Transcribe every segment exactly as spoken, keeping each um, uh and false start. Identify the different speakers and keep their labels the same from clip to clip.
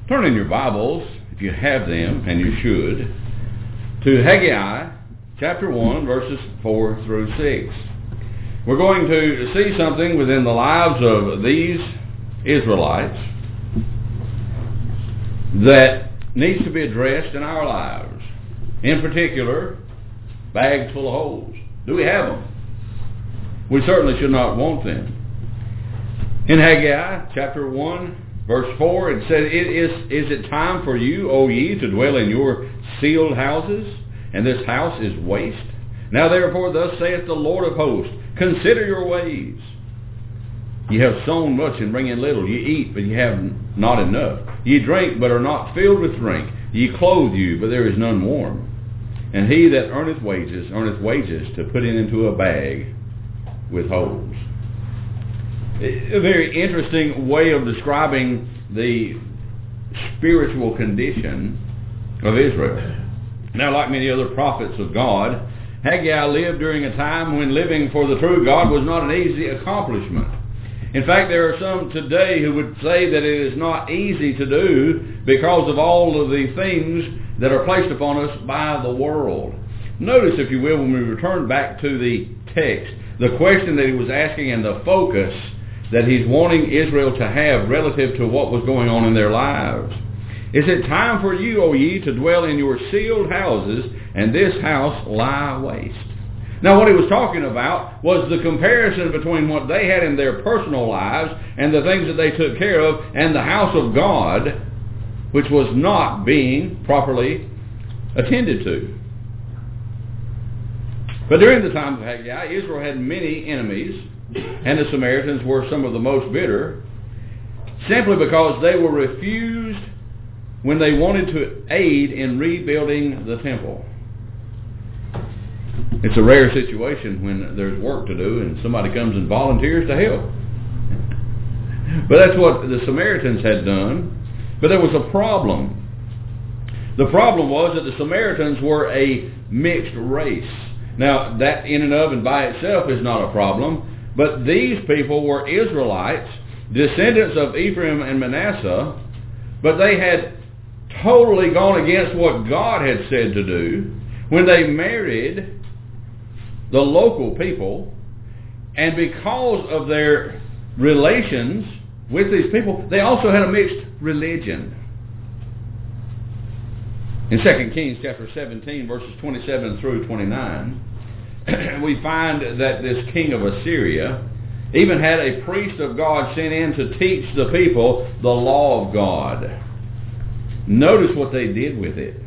Speaker 1: Turn in your Bibles, if you have them, and you should, to Haggai chapter one, verses four through six. We're going to see something within the lives of these Israelites that needs to be addressed in our lives. In particular, bags full of holes. Do we have them? We certainly should not want them. In Haggai chapter one, verse four, it said, it is, is it time for you, O ye, to dwell in your sealed houses? And this house is waste. Now therefore, thus saith the Lord of hosts, consider your ways. Ye have sown much and bring in little. Ye eat, but ye have not enough. Ye drink, but are not filled with drink. Ye clothe you, but there is none warm. And he that earneth wages, earneth wages to put it into a bag with holes. A very interesting way of describing the spiritual condition of Israel. Now, like many other prophets of God, Haggai lived during a time when living for the true God was not an easy accomplishment. In fact, there are some today who would say that it is not easy to do because of all of the things that are placed upon us by the world. Notice, if you will, when we return back to the text, the question that he was asking and the focus that he's wanting Israel to have relative to what was going on in their lives. Is it time for you, O ye, to dwell in your sealed houses, and this house lie waste? Now, what he was talking about was the comparison between what they had in their personal lives and the things that they took care of, and the house of God, which was not being properly attended to. But during the time of Haggai, Israel had many enemies, and the Samaritans were some of the most bitter, simply because they were refused when they wanted to aid in rebuilding the temple. It's a rare situation when there's work to do and somebody comes and volunteers to help. But that's what the Samaritans had done. But there was a problem. The problem was that the Samaritans were a mixed race. Now, that in and of and by itself is not a problem. But these people were Israelites, descendants of Ephraim and Manasseh, but they had totally gone against what God had said to do when they married the local people, and because of their relations with these people, they also had a mixed religion. In Second Kings chapter seventeen, verses twenty-seven through twenty-nine, we find that this king of Assyria even had a priest of God sent in to teach the people the law of God. Notice what they did with it.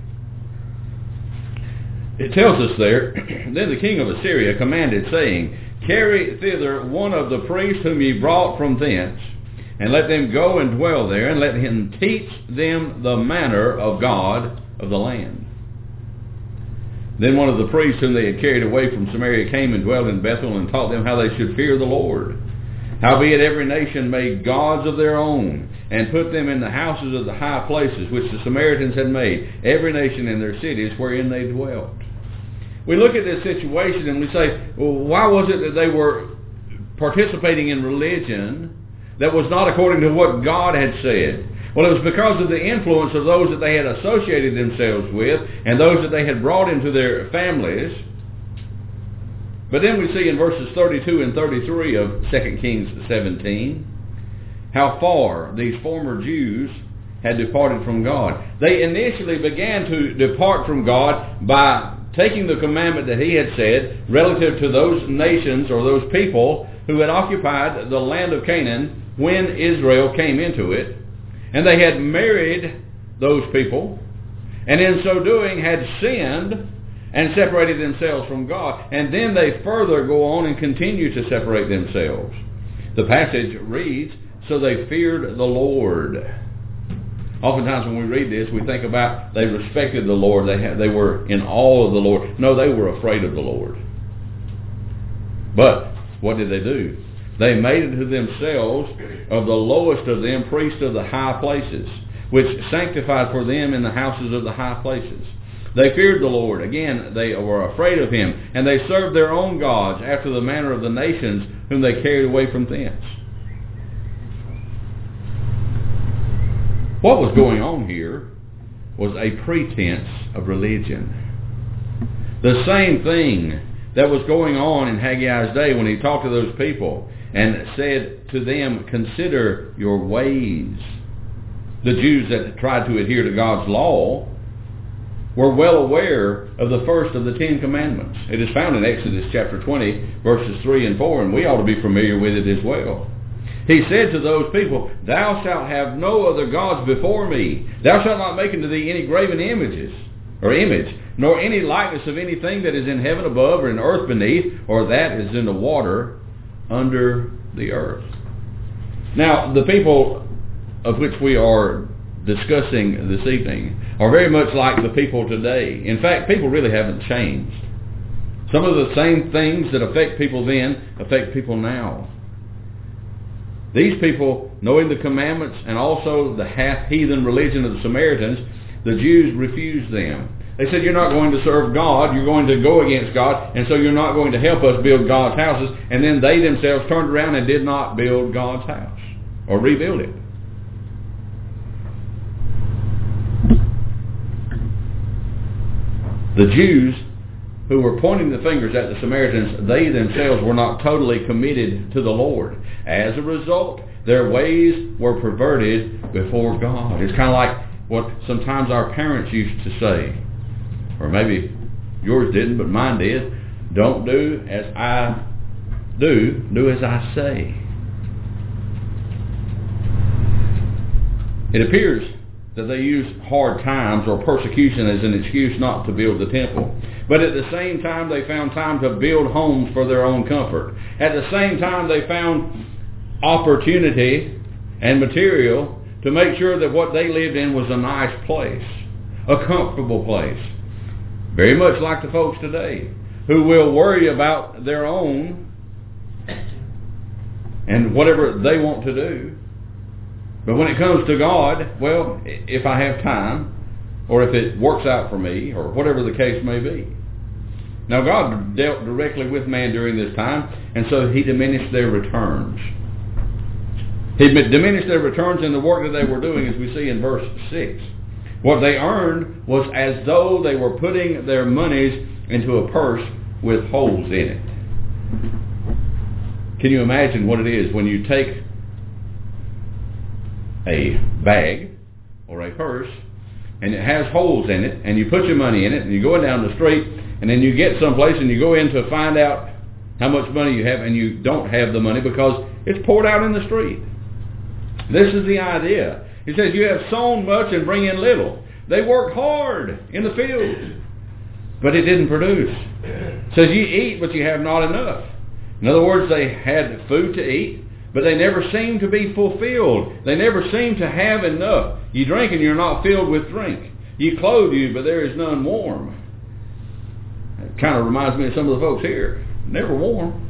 Speaker 1: It tells us there, then the king of Assyria commanded, saying, carry thither one of the priests whom ye brought from thence, and let them go and dwell there, and let him teach them the manner of God of the land. Then one of the priests whom they had carried away from Samaria came and dwelt in Bethel, and taught them how they should fear the Lord. Howbeit every nation made gods of their own, and put them in the houses of the high places which the Samaritans had made, every nation in their cities wherein they dwelt. We look at this situation and we say, well, why was it that they were participating in religion that was not according to what God had said? Well, it was because of the influence of those that they had associated themselves with and those that they had brought into their families. But then we see in verses thirty-two and thirty-three of Second Kings seventeen how far these former Jews had departed from God. They initially began to depart from God by taking the commandment that he had said relative to those nations or those people who had occupied the land of Canaan when Israel came into it. And they had married those people, and in so doing had sinned and separated themselves from God. And then they further go on and continue to separate themselves. The passage reads, so they feared the Lord. Oftentimes when we read this, we think about they respected the Lord. They had, they were in awe of the Lord. No, they were afraid of the Lord. But what did they do? They made unto themselves of the lowest of them priests of the high places, which sanctified for them in the houses of the high places. They feared the Lord. Again, they were afraid of him. And they served their own gods after the manner of the nations whom they carried away from thence. What was going on here was a pretense of religion. The same thing that was going on in Haggai's day when he talked to those people and said to them, consider your ways. The Jews that tried to adhere to God's law were well aware of the first of the Ten Commandments. It is found in Exodus chapter twenty, verses three and four, and we ought to be familiar with it as well. He said to those people, thou shalt have no other gods before me. Thou shalt not make unto thee any graven images, or image, nor any likeness of anything that is in heaven above, or in earth beneath, or that is in the water under the earth. Now, the people of which we are discussing this evening are very much like the people today. In fact, people really haven't changed. Some of the same things that affect people then affect people now. These people, knowing the commandments and also the half-heathen religion of the Samaritans, the Jews refused them. They said, you're not going to serve God, you're going to go against God, and so you're not going to help us build God's houses. And then they themselves turned around and did not build God's house or rebuild it. The Jews who were pointing the fingers at the Samaritans, they themselves were not totally committed to the Lord. As a result, their ways were perverted before God. It's kind of like what sometimes our parents used to say, or maybe yours didn't, but mine did. Don't do as I do, do as I say. It appears that they used hard times or persecution as an excuse not to build the temple. But at the same time, they found time to build homes for their own comfort. At the same time, they found opportunity and material to make sure that what they lived in was a nice place, a comfortable place. Very much like the folks today, who will worry about their own and whatever they want to do. But when it comes to God, well, if I have time, or if it works out for me, or whatever the case may be. Now, God dealt directly with man during this time, and so he diminished their returns. He diminished their returns in the work that they were doing, as we see in verse six. What they earned was as though they were putting their monies into a purse with holes in it. Can you imagine what it is when you take a bag or a purse and it has holes in it, and you put your money in it, and you go down the street, and then you get someplace and you go in to find out how much money you have, and you don't have the money because it's poured out in the street. This is the idea. He says, you have sown much and bring in little. They worked hard in the field, but it didn't produce. It says, you eat, but you have not enough. In other words, they had food to eat, but they never seemed to be fulfilled. They never seemed to have enough. You drink and you're not filled with drink. You clothe you, but there is none warm. It kind of reminds me of some of the folks here. Never warm.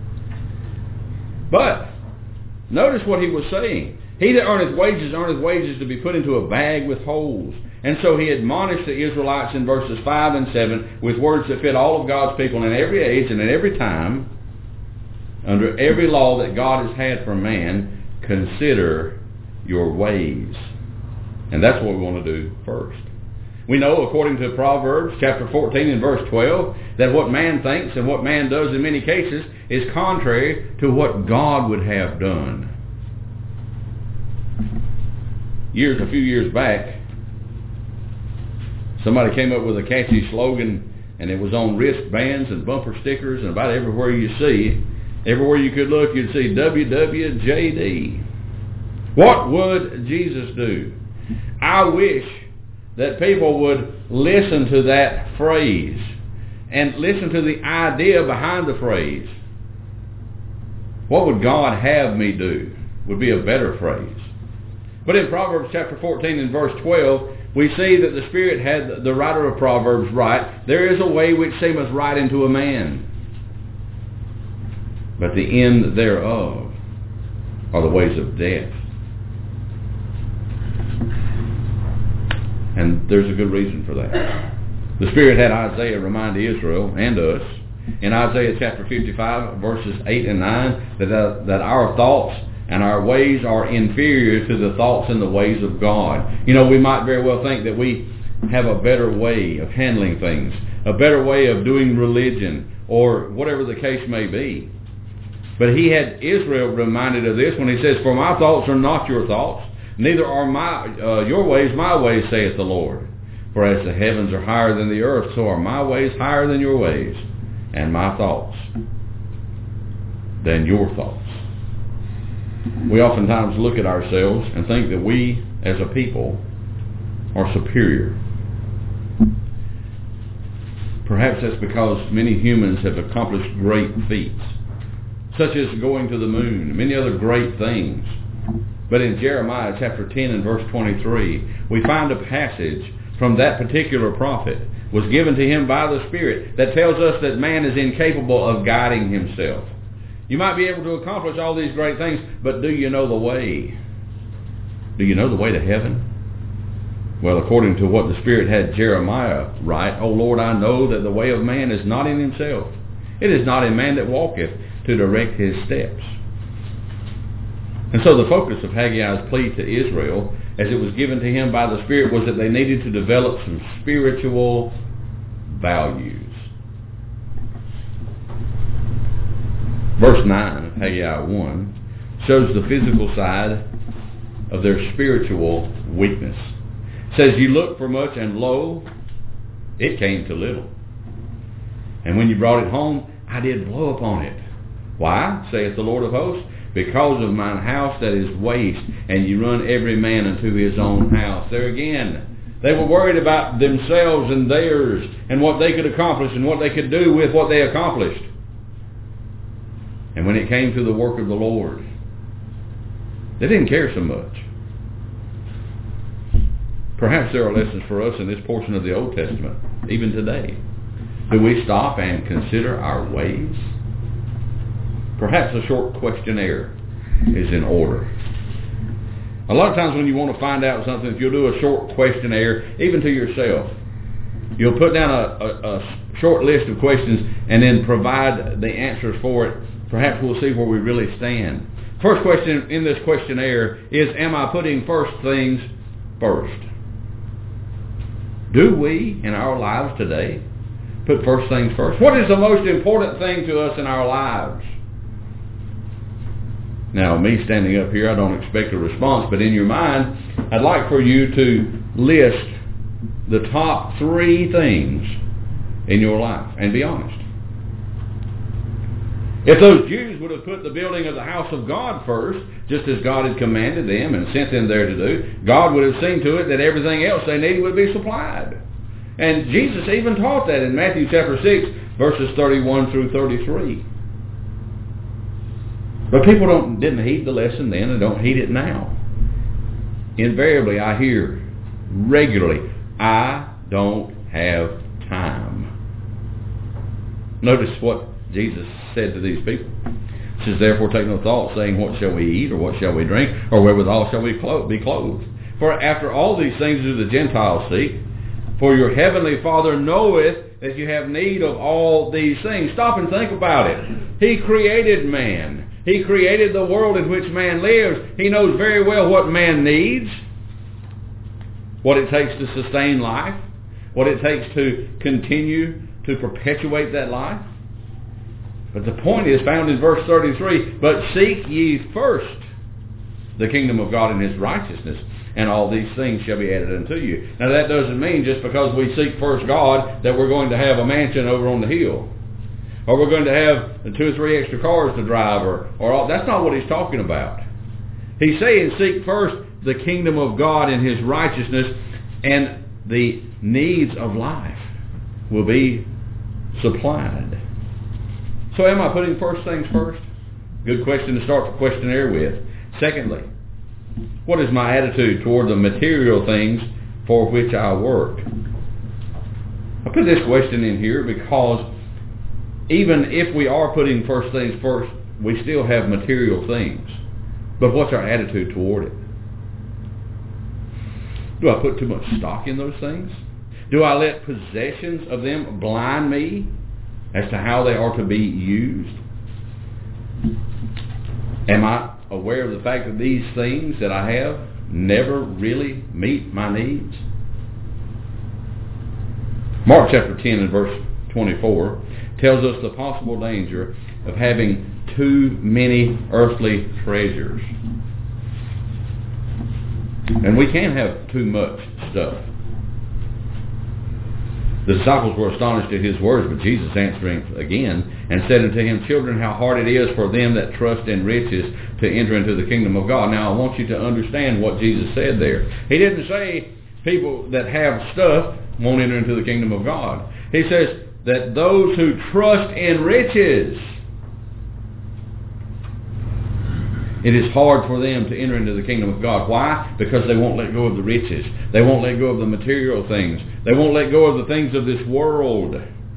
Speaker 1: But notice what he was saying. He that earneth wages, earneth wages to be put into a bag with holes. And so he admonished the Israelites in verses five and seven with words that fit all of God's people in every age and in every time, under every law that God has had for man. Consider your ways. And that's what we want to do first. We know, according to Proverbs chapter fourteen and verse twelve, that what man thinks and what man does in many cases is contrary to what God would have done. Years, a few years back, somebody came up with a catchy slogan, and it was on wristbands and bumper stickers, and about everywhere you see, everywhere you could look, you'd see W W J D. What would Jesus do? I wish that people would listen to that phrase and listen to the idea behind the phrase. What would God have me do? Would be a better phrase. But in Proverbs chapter fourteen and verse twelve, we see that the Spirit had the writer of Proverbs write, there is a way which seemeth right unto a man, but the end thereof are the ways of death. And there's a good reason for that. The Spirit had Isaiah remind Israel and us in Isaiah chapter fifty-five, verses eight and nine, that, uh, that our thoughts and our ways are inferior to the thoughts and the ways of God. You know, we might very well think that we have a better way of handling things, a better way of doing religion, or whatever the case may be. But he had Israel reminded of this when he says, "For my thoughts are not your thoughts, neither are my uh, your ways my ways, saith the Lord. For as the heavens are higher than the earth, so are my ways higher than your ways, and my thoughts than your thoughts." We oftentimes look at ourselves and think that we, as a people, are superior. Perhaps that's because many humans have accomplished great feats, such as going to the moon, and many other great things. But in Jeremiah chapter ten and verse twenty-three, we find a passage from that particular prophet, was given to him by the Spirit, that tells us that man is incapable of guiding himself. You might be able to accomplish all these great things, but do you know the way? Do you know the way to heaven? Well, according to what the Spirit had Jeremiah write, "O Lord, I know that the way of man is not in himself. It is not in man that walketh to direct his steps." And so the focus of Haggai's plea to Israel, as it was given to him by the Spirit, was that they needed to develop some spiritual values. Verse nine of Haggai one shows the physical side of their spiritual weakness. It says, "You looked for much, and lo, it came to little. And when you brought it home, I did blow upon it. Why, saith the Lord of hosts? Because of mine house that is waste, and you run every man unto his own house." There again, they were worried about themselves and theirs, and what they could accomplish, and what they could do with what they accomplished. And when it came to the work of the Lord, they didn't care so much. Perhaps there are lessons for us in this portion of the Old Testament, even today. Do we stop and consider our ways? Perhaps a short questionnaire is in order. A lot of times when you want to find out something, if you'll do a short questionnaire, even to yourself, you'll put down a, a, a short list of questions and then provide the answers for it. Perhaps we'll see where we really stand. First question in this questionnaire is, am I putting first things first? Do we, in our lives today, put first things first? What is the most important thing to us in our lives? Now, me standing up here, I don't expect a response, but in your mind, I'd like for you to list the top three things in your life, and be honest. If those Jews would have put the building of the house of God first, just as God had commanded them and sent them there to do, God would have seen to it that everything else they needed would be supplied. And Jesus even taught that in Matthew chapter six, verses thirty-one through thirty-three. But people don't didn't heed the lesson then and don't heed it now. Invariably, I hear regularly, "I don't have time." Notice what Jesus said to these people. He says, "Therefore take no thought, saying, what shall we eat, or what shall we drink, or wherewithal shall we clo- be clothed? For after all these things do the Gentiles seek. For your heavenly Father knoweth that you have need of all these things." Stop and think about it. He created man. He created the world in which man lives. He knows very well what man needs, what it takes to sustain life, what it takes to continue to perpetuate that life. But the point is found in verse thirty-three, "But seek ye first the kingdom of God and his righteousness, and all these things shall be added unto you." Now that doesn't mean just because we seek first God that we're going to have a mansion over on the hill, or we're going to have two or three extra cars to drive, or, or all. That's not what he's talking about. He's saying seek first the kingdom of God and his righteousness, and the needs of life will be supplied. So am I putting first things first? Good question to start the questionnaire with. Secondly, what is my attitude toward the material things for which I work? I put this question in here because even if we are putting first things first, we still have material things. But what's our attitude toward it? Do I put too much stock in those things? Do I let possessions of them blind me as to how they are to be used? Am I aware of the fact that these things that I have never really meet my needs? Mark chapter ten and verse twenty-four tells us the possible danger of having too many earthly treasures. And we can have too much stuff. The disciples were astonished at his words, but Jesus answering again and said unto him, Children, how hard it is for them that trust in riches to enter into the kingdom of God. Now I want you to understand what Jesus said there. He didn't say people that have stuff won't enter into the kingdom of God. He says that those who trust in riches, it is hard for them to enter into the kingdom of God. Why? Because they won't let go of the riches. They won't let go of the material things. They won't let go of the things of this world.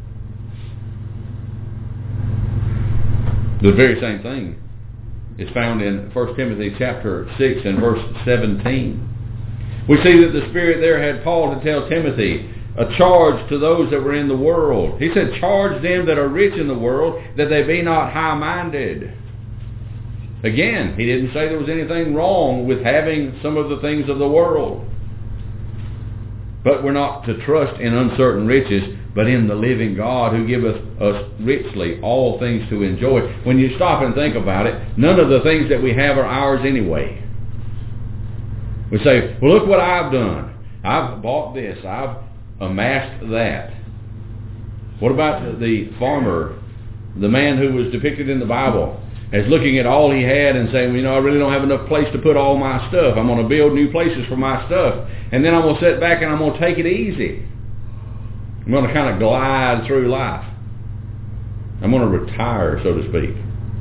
Speaker 1: The very same thing is found in First Timothy chapter six and verse seventeen. We see that the Spirit there had Paul to tell Timothy a charge to those that were in the world. He said, charge them that are rich in the world, that they be not high-minded. Again, he didn't say there was anything wrong with having some of the things of the world. But we're not to trust in uncertain riches, but in the living God who giveth us richly all things to enjoy. When you stop and think about it, none of the things that we have are ours anyway. We say, well, look what I've done. I've bought this. I've amassed that. What about the farmer, the man who was depicted in the Bible, as looking at all he had and saying, well, you know, I really don't have enough place to put all my stuff. I'm going to build new places for my stuff. And then I'm going to sit back and I'm going to take it easy. I'm going to kind of glide through life. I'm going to retire, so to speak.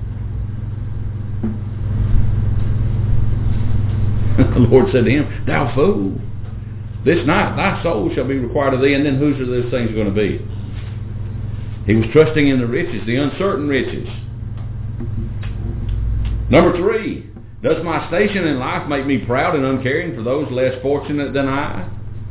Speaker 1: The Lord said to him, thou fool, this night thy soul shall be required of thee. And then whose are those things going to be? He was trusting in the riches, the uncertain riches. Number three, does my station in life make me proud and uncaring for those less fortunate than I?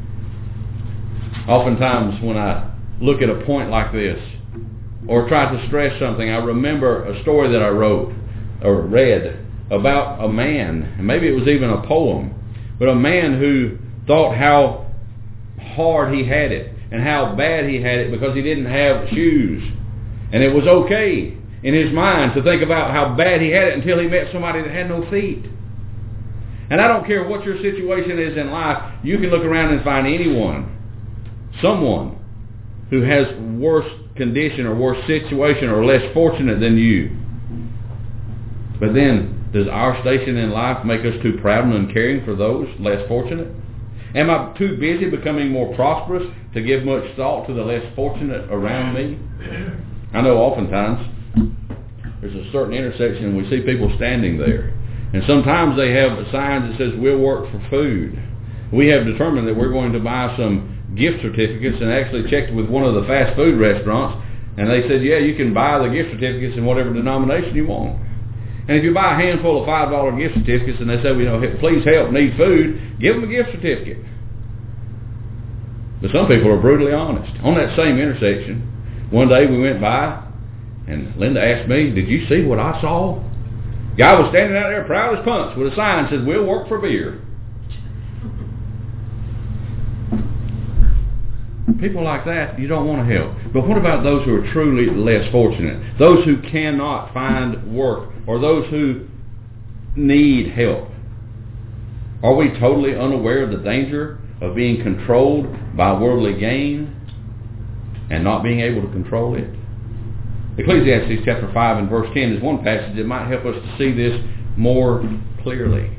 Speaker 1: Oftentimes when I look at a point like this, or try to stress something, I remember a story that I wrote or read about a man, and maybe it was even a poem, but a man who thought how hard he had it and how bad he had it because he didn't have shoes. And it was okay in his mind to think about how bad he had it until he met somebody that had no feet. And I don't care what your situation is in life, you can look around and find anyone, someone who has worse condition or worse situation or less fortunate than you. But then, does our station in life make us too proud and uncaring for those less fortunate? Am I too busy becoming more prosperous to give much thought to the less fortunate around me? I know oftentimes there's a certain intersection and we see people standing there. And sometimes they have signs that says, we'll work for food. We have determined that we're going to buy some gift certificates and actually checked with one of the fast food restaurants. And they said, yeah, you can buy the gift certificates in whatever denomination you want. And if you buy a handful of five dollar gift certificates and they say, well, you know, please help, need food, give them a gift certificate. But some people are brutally honest. On that same intersection, one day we went by and Linda asked me, did you see what I saw? Guy was standing out there proud as punch with a sign that says, we'll work for beer. People like that, you don't want to help. But what about those who are truly less fortunate? Those who cannot find work, or those who need help? Are we totally unaware of the danger of being controlled by worldly gain and not being able to control it? Ecclesiastes chapter five and verse ten is one passage that might help us to see this more clearly.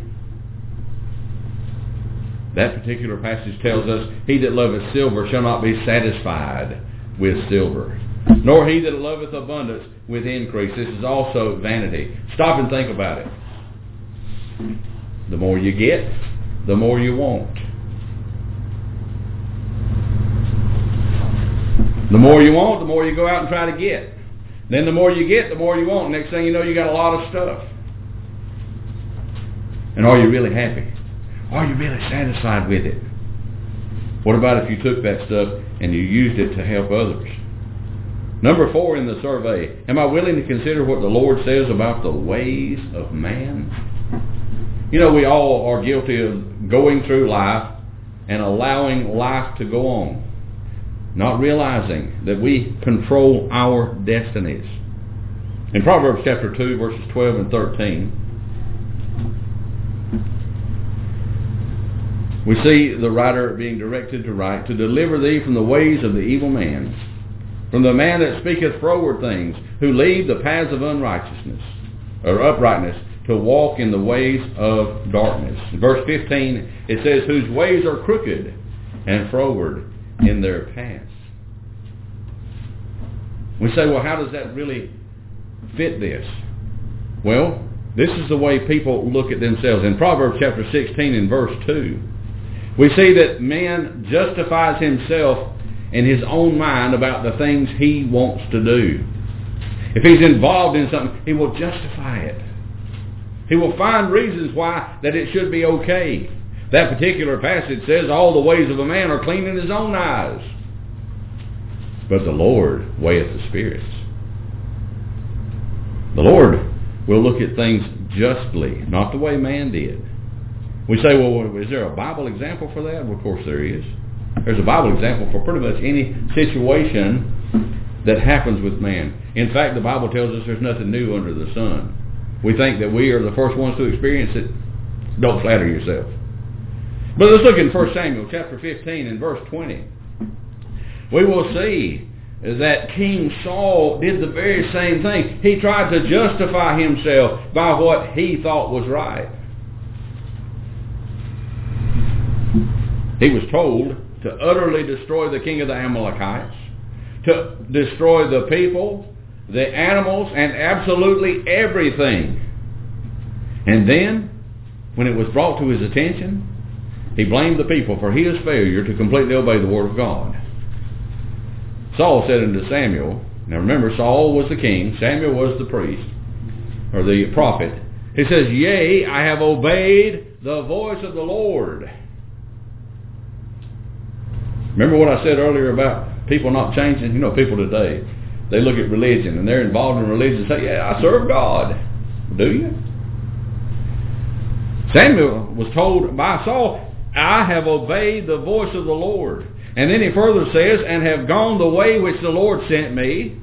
Speaker 1: That particular passage tells us, he that loveth silver shall not be satisfied with silver, nor he that loveth abundance with increase. This is also vanity. Stop and think about it. The more you get, the more you want. The more you want, the more you go out and try to get. Then the more you get, the more you want. Next thing you know, you got a lot of stuff. And are you really happy? Are you really satisfied with it? What about if you took that stuff and you used it to help others? Number four in the survey, am I willing to consider what the Lord says about the ways of man? You know, we all are guilty of going through life and allowing life to go on, not realizing that we control our destinies. In Proverbs chapter two, verses twelve and thirteen, we see the writer being directed to write, to deliver thee from the ways of the evil man, from the man that speaketh froward things, who lead the paths of unrighteousness, or uprightness, to walk in the ways of darkness. In verse fifteen, it says, whose ways are crooked and froward in their paths. We say, well, how does that really fit this? Well, this is the way people look at themselves. In Proverbs chapter sixteen and verse two, we see that man justifies himself in his own mind about the things he wants to do. If he's involved in something, he will justify it. He will find reasons why that it should be okay. That particular passage says all the ways of a man are clean in his own eyes, but the Lord weigheth the spirits. The Lord will look at things justly, not the way man did. We say, well, is there a Bible example for that? Well, of course there is. There's a Bible example for pretty much any situation that happens with man. In fact, the Bible tells us there's nothing new under the sun. We think that we are the first ones to experience it. Don't flatter yourself. But let's look in First Samuel chapter fifteen and verse twenty. We will see that King Saul did the very same thing. He tried to justify himself by what he thought was right. He was told to utterly destroy the king of the Amalekites, to destroy the people, the animals, and absolutely everything. And then, when it was brought to his attention, he blamed the people for his failure to completely obey the word of God. Saul said unto Samuel, now remember, Saul was the king, Samuel was the priest, or the prophet. He says, yea, I have obeyed the voice of the Lord. Remember what I said earlier about people not changing? You know, people today, they look at religion and they're involved in religion and say, yeah, I serve God. Do you? Samuel was told by Saul, I have obeyed the voice of the Lord. And then he further says, and have gone the way which the Lord sent me.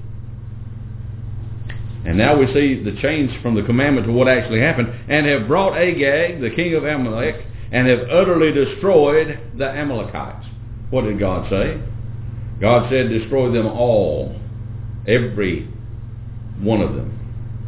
Speaker 1: And now we see the change from the commandment to what actually happened. And have brought Agag, the king of Amalek, and have utterly destroyed the Amalekites. What did God say? God said, destroy them all. Every one of them.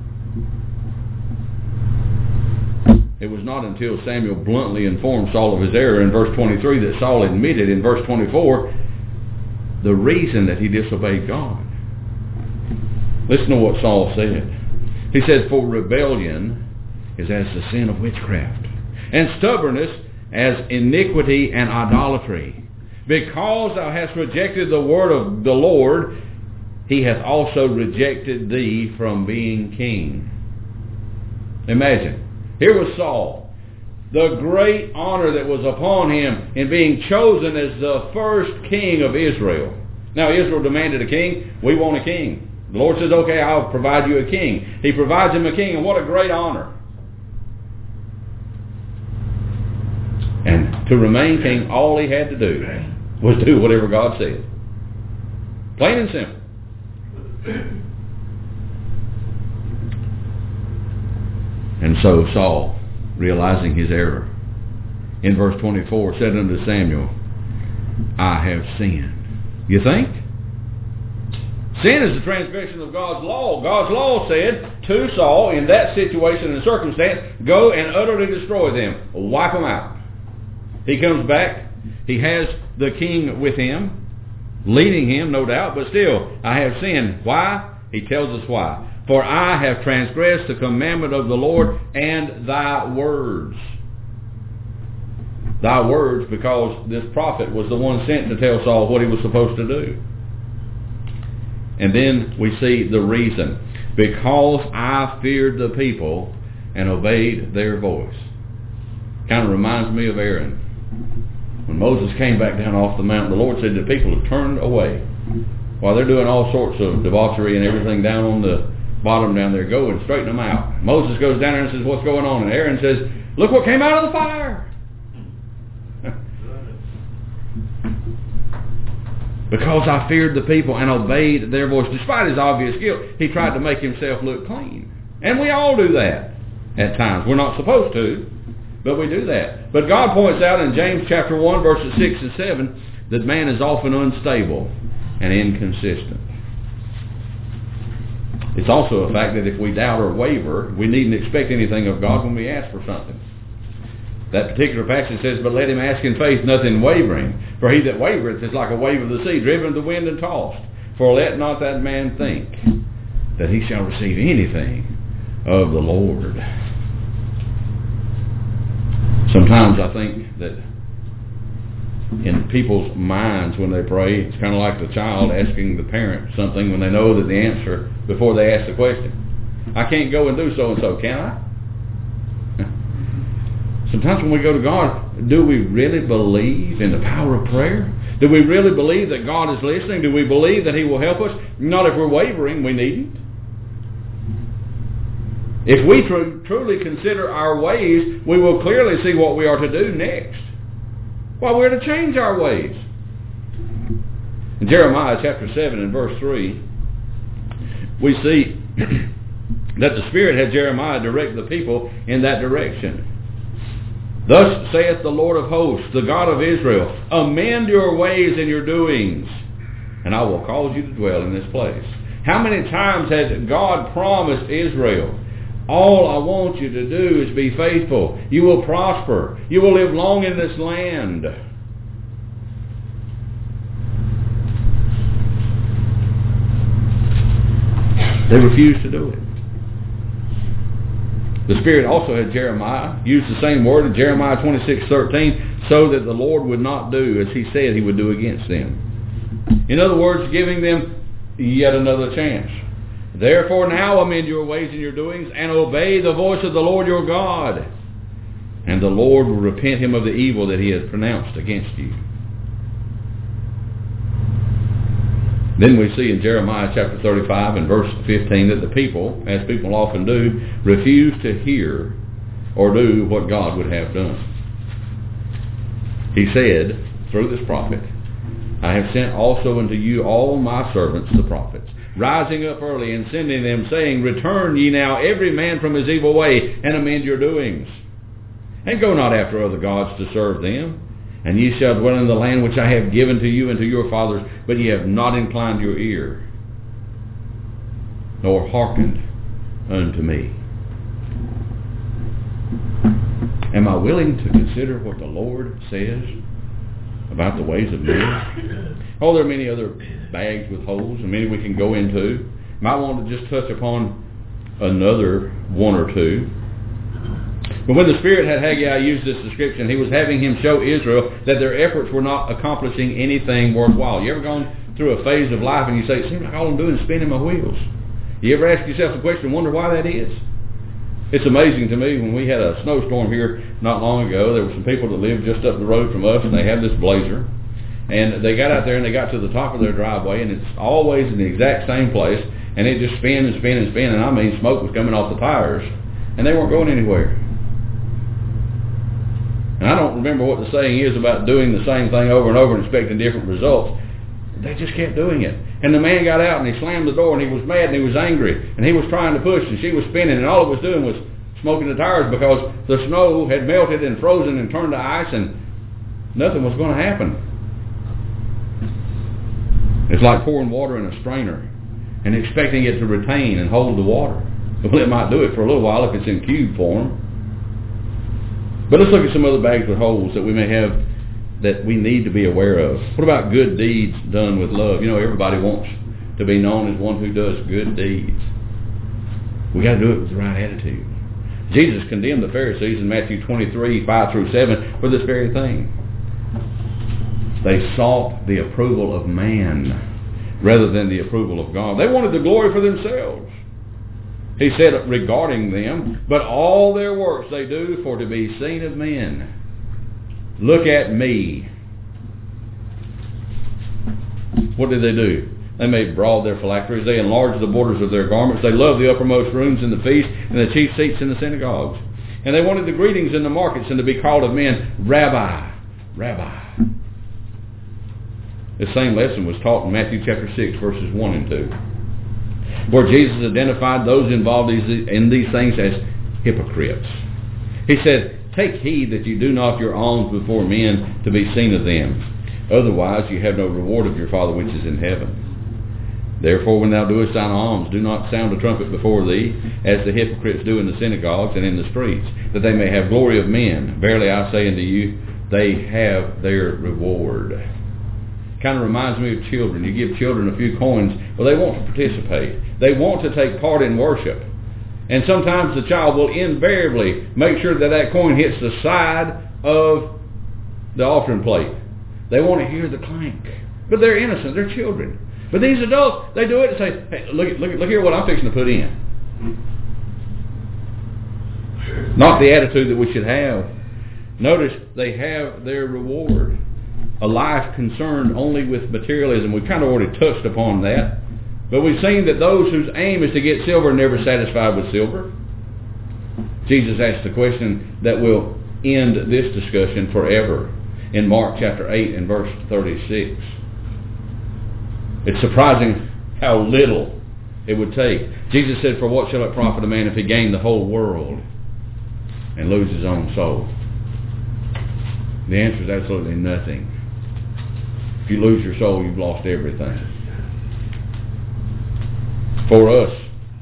Speaker 1: It was not until Samuel bluntly informed Saul of his error in verse twenty-three that Saul admitted in verse twenty-four the reason that he disobeyed God. Listen to what Saul said. He said, for rebellion is as the sin of witchcraft, and stubbornness as iniquity and idolatry. Because thou hast rejected the word of the Lord, he hath also rejected thee from being king. Imagine. Here was Saul, the great honor that was upon him in being chosen as the first king of Israel. Now Israel demanded a king. We want a king. The Lord says, okay, I'll provide you a king. He provides him a king, and what a great honor. And to remain king, all he had to do was do whatever God said. Plain and simple. And so Saul, realizing his error, in verse twenty-four, said unto Samuel, I have sinned. You think? Sin is the transgression of God's law. God's law said to Saul, in that situation and circumstance, go and utterly destroy them. Wipe them out. He comes back. He has the king with him, leading him, no doubt, but still, I have sinned. Why? He tells us why. For I have transgressed the commandment of the Lord and thy words. Thy words, because this prophet was the one sent to tell Saul what he was supposed to do. And then we see the reason. Because I feared the people and obeyed their voice. Kind of reminds me of Aaron. When Moses came back down off the mountain, the Lord said the people have turned away. While they're doing all sorts of debauchery and everything down on the bottom down there, go and straighten them out. Moses goes down there and says, what's going on? And Aaron says, Look what came out of the fire. Because I feared the people and obeyed their voice. Despite his obvious guilt, he tried to make himself look clean. And we all do that at times. We're not supposed to, but we do that. But God points out in James chapter one, verses six and seven, that man is often unstable and inconsistent. It's also a fact that if we doubt or waver, we needn't expect anything of God when we ask for something. That particular passage says, but let him ask in faith, nothing wavering. For he that wavereth is like a wave of the sea, driven of the wind and tossed. For let not that man think that he shall receive anything of the Lord. Sometimes I think that in people's minds when they pray, it's kind of like the child asking the parent something when they know that the answer before they ask the question. I can't go and do so-and-so, can I? Sometimes when we go to God, do we really believe in the power of prayer? Do we really believe that God is listening? Do we believe that he will help us? Not if we're wavering, we needn't. If we tr- truly consider our ways, we will clearly see what we are to do next. Well, we're to change our ways. In Jeremiah chapter seven and verse three, we see that the Spirit had Jeremiah direct the people in that direction. Thus saith the Lord of hosts, the God of Israel, amend your ways and your doings, and I will cause you to dwell in this place. How many times has God promised Israel, all I want you to do is be faithful. You will prosper. You will live long in this land. They refused to do it. The Spirit also had Jeremiah use the same word in Jeremiah twenty-six thirteen, so that the Lord would not do as he said he would do against them. In other words, giving them yet another chance. Therefore now amend your ways and your doings, and obey the voice of the Lord your God. And the Lord will repent him of the evil that he has pronounced against you. Then we see in Jeremiah chapter thirty-five and verse fifteen that the people, as people often do, refuse to hear or do what God would have done. He said, through this prophet, I have sent also unto you all my servants the prophets, rising up early and sending them, saying, return ye now every man from his evil way, and amend your doings. And go not after other gods to serve them. And ye shall dwell in the land which I have given to you and to your fathers, but ye have not inclined your ear, nor hearkened unto me. Am I willing to consider what the Lord says about the ways of men? Oh, there are many other bags with holes, and many we can go into. Might want to just touch upon another one or two. But when the Spirit had Haggai use this description, he was having him show Israel that their efforts were not accomplishing anything worthwhile. You ever gone through a phase of life and you say, it seems like all I'm doing is spinning my wheels? You ever ask yourself the question, wonder why that is? It's amazing to me, when we had a snowstorm here not long ago, there were some people that lived just up the road from us, and they had this blazer. And they got out there and they got to the top of their driveway, and it's always in the exact same place, and it just spin and spin and spin, and I mean smoke was coming off the tires, and they weren't going anywhere. And I don't remember what the saying is about doing the same thing over and over and expecting different results. They just kept doing it. And the man got out and he slammed the door and he was mad and he was angry. And he was trying to push and she was spinning, and all it was doing was smoking the tires because the snow had melted and frozen and turned to ice, and nothing was going to happen. It's like pouring water in a strainer and expecting it to retain and hold the water. Well, it might do it for a little while if it's in cube form. But let's look at some other bags with holes that we may have that we need to be aware of. What about good deeds done with love? You know, everybody wants to be known as one who does good deeds. We got to do it with the right attitude. Jesus condemned the Pharisees in Matthew twenty-three, five through seven for this very thing. They sought the approval of man rather than the approval of God. They wanted the glory for themselves. He said regarding them, but all their works they do for to be seen of men. Look at me. What did they do? They made broad their phylacteries. They enlarged the borders of their garments. They loved the uppermost rooms in the feast and the chief seats in the synagogues. And they wanted the greetings in the markets and to be called of men, Rabbi, Rabbi. The same lesson was taught in Matthew chapter six, verses one and two, where Jesus identified those involved in these things as hypocrites. He said, take heed that you do not your alms before men to be seen of them. Otherwise you have no reward of your Father which is in heaven. Therefore when thou doest thine alms, do not sound a trumpet before thee, as the hypocrites do in the synagogues and in the streets, that they may have glory of men. Verily I say unto you, they have their reward. Kind of reminds me of children. You give children a few coins, well, they want to participate. They want to take part in worship. And sometimes the child will invariably make sure that that coin hits the side of the offering plate. They want to hear the clank. But they're innocent. They're children. But these adults, they do it and say, hey, look, look, look here what I'm fixing to put in. Not the attitude that we should have. Notice they have their reward. A life concerned only with materialism. We've kind of already touched upon that. But we've seen that those whose aim is to get silver are never satisfied with silver. Jesus asked a question that will end this discussion forever in Mark chapter eight and verse thirty-six. It's surprising how little it would take. Jesus said, for what shall it profit a man if he gain the whole world and lose his own soul? The answer is absolutely nothing. If you lose your soul, you've lost everything. For us,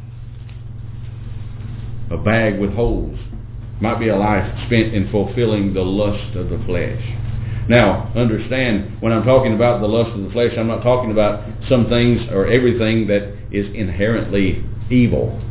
Speaker 1: a bag with holes might be a life spent in fulfilling the lust of the flesh. Now, understand, when I'm talking about the lust of the flesh, I'm not talking about some things or everything that is inherently evil.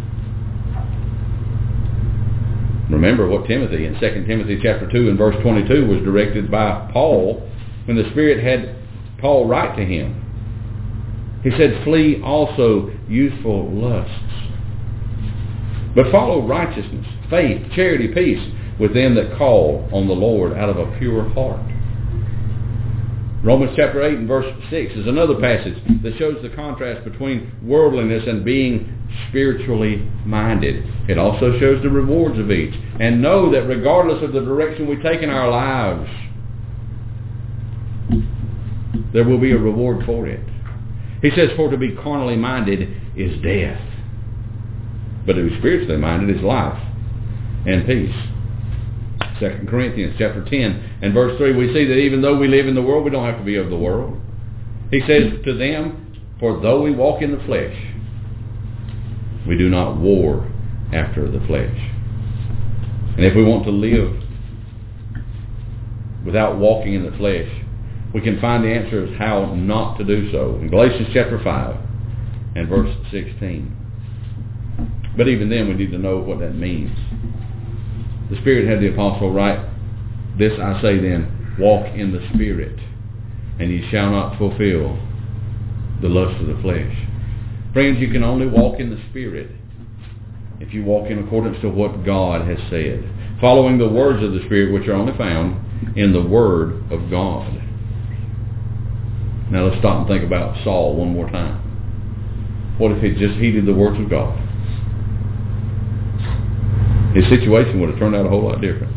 Speaker 1: Remember what Timothy in Second Timothy chapter two and verse twenty-two was directed by Paul when the Spirit had Paul write to him. He said, flee also youthful lusts, but follow righteousness, faith, charity, peace with them that call on the Lord out of a pure heart. Romans chapter eight and verse six is another passage that shows the contrast between worldliness and being spiritually minded. It also shows the rewards of each. And know that regardless of the direction we take in our lives, there will be a reward for it. He says, for to be carnally minded is death, but to be spiritually minded is life and peace. Second Corinthians chapter ten and verse three, we see that even though we live in the world, we don't have to be of the world. He says to them, for though we walk in the flesh, we do not war after the flesh. And if we want to live without walking in the flesh, we can find the answer as how not to do so in Galatians chapter five and verse sixteen. But even then we need to know what that means. The Spirit had the apostle write, this I say then, walk in the Spirit, and ye shall not fulfill the lust of the flesh. Friends, you can only walk in the Spirit if you walk in accordance to what God has said, following the words of the Spirit, which are only found in the Word of God. Now let's stop and think about Saul one more time. What if he just heeded the words of God? His situation would have turned out a whole lot different.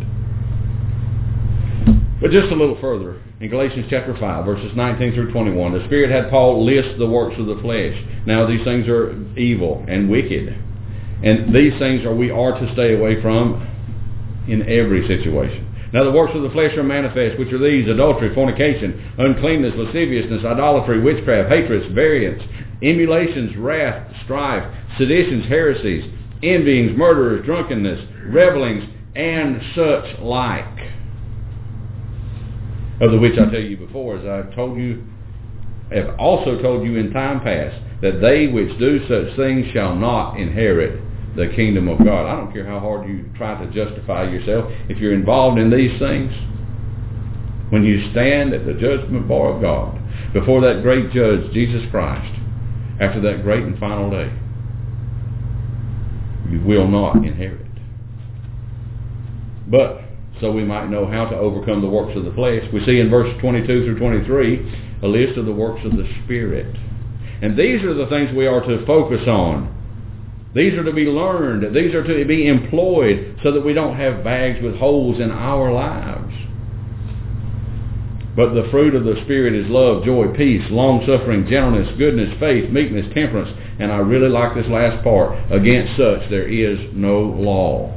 Speaker 1: But just a little further, in Galatians chapter five, verses nineteen through twenty-one, the Spirit had Paul list the works of the flesh. Now these things are evil and wicked. And these things are we are to stay away from in every situation. Now the works of the flesh are manifest, which are these: adultery, fornication, uncleanness, lasciviousness, idolatry, witchcraft, hatreds, variance, emulations, wrath, strife, seditions, heresies, envyings, murderers, drunkenness, revelings, and such like. Of the which I tell you before, as I have told you, have also told you in time past, that they which do such things shall not inherit the kingdom of God. I don't care how hard you try to justify yourself. If you're involved in these things, when you stand at the judgment bar of God, before that great judge, Jesus Christ, after that great and final day, you will not inherit. But, so we might know how to overcome the works of the flesh, we see in verse twenty-two through twenty-three a list of the works of the Spirit. And these are the things we are to focus on These are to be learned. These are to be employed so that we don't have bags with holes in our lives. But the fruit of the Spirit is love, joy, peace, long-suffering, gentleness, goodness, faith, meekness, temperance. And I really like this last part. Against such there is no law.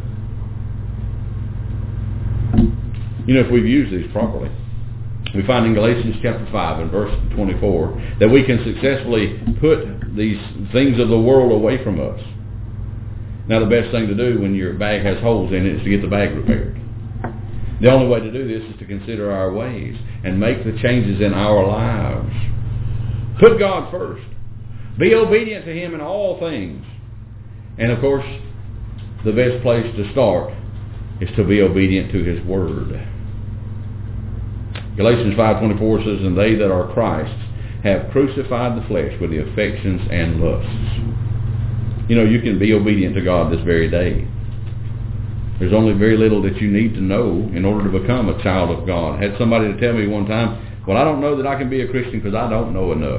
Speaker 1: You know, if we've used these properly, we find in Galatians chapter five and verse twenty-four that we can successfully put these things of the world away from us. Now, the best thing to do when your bag has holes in it is to get the bag repaired. The only way to do this is to consider our ways and make the changes in our lives. Put God first. Be obedient to Him in all things. And of course, the best place to start is to be obedient to His Word. Galatians five twenty-four says, and they that are Christ's have crucified the flesh with the affections and lusts. You know, you can be obedient to God this very day. There's only very little that you need to know in order to become a child of God. I had somebody to tell me one time, well, I don't know that I can be a Christian because I don't know enough.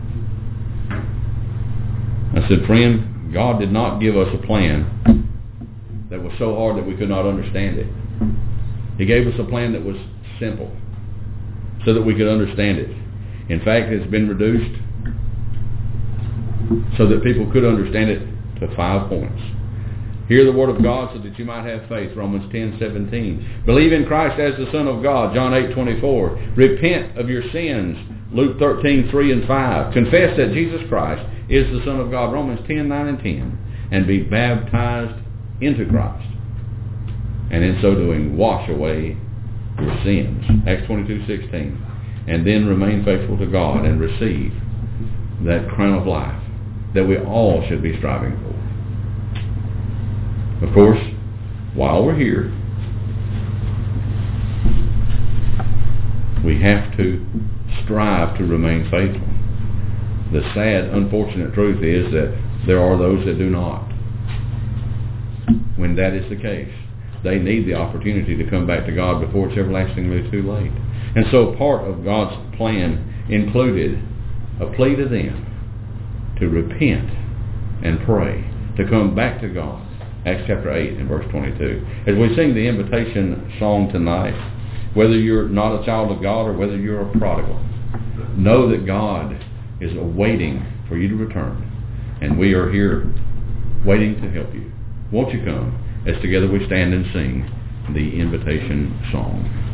Speaker 1: I said, friend, God did not give us a plan that was so hard that we could not understand it. He gave us a plan that was simple so that we could understand it. In fact, it's been reduced so that people could understand it to five points. Hear the word of God so that you might have faith, Romans ten seventeen. Believe in Christ as the Son of God, John eight twenty-four. Repent of your sins, Luke thirteen three and five. Confess that Jesus Christ is the Son of God, Romans ten nine and ten. And be baptized into Christ. And in so doing, wash away your sins, Acts twenty-two sixteen. And then remain faithful to God and receive that crown of life that we all should be striving for. Of course, while we're here, we have to strive to remain faithful. The sad, unfortunate truth is that there are those that do not. When that is the case, they need the opportunity to come back to God before it's everlastingly too late. And so part of God's plan included a plea to them to repent and pray, to come back to God. Acts chapter eight and verse twenty-two. As we sing the invitation song tonight, whether you're not a child of God or whether you're a prodigal, know that God is awaiting for you to return. And we are here waiting to help you. Won't you come as together we stand and sing the invitation song?